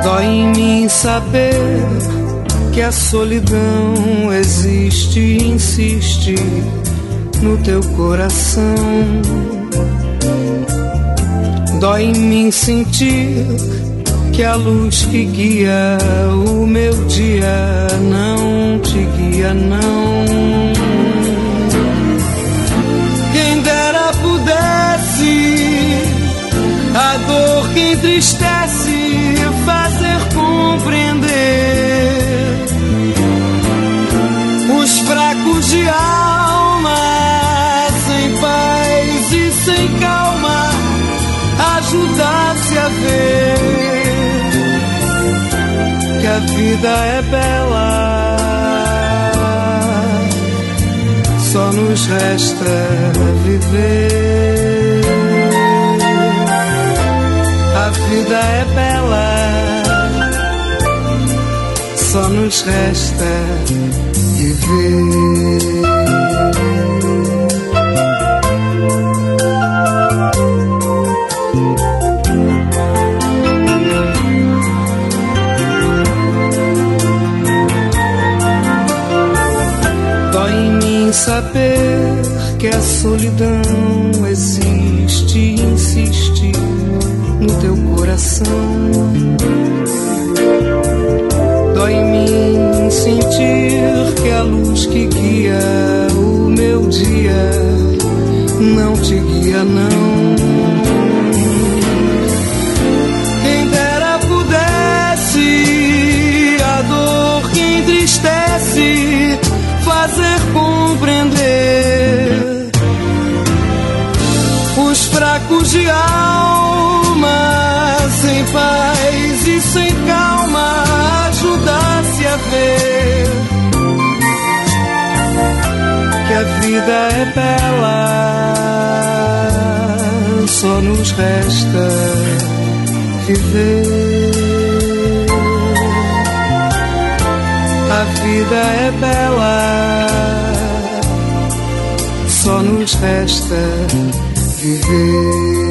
Dói em mim saber que a solidão existe e insiste no teu coração. Dói em mim sentir que a luz que guia o meu dia não te guia, não. Quem dera pudesse a dor que entristece fazer compreender os fracos de alma, sem paz e sem calma, ajudar-se a ver que a vida é bela, só nos resta viver. A vida é bela, só nos resta viver. Dói em mim saber que a solidão existe e insiste no teu coração. Dói em mim sentir que a luz que guia o meu dia não te guia, não. Quem dera pudesse a dor que entristece fazer compreender os fracos de alma, sem paz e sem calma, ajudar-se a ver que a vida é bela, só nos resta viver. A vida é bela, só nos resta viver.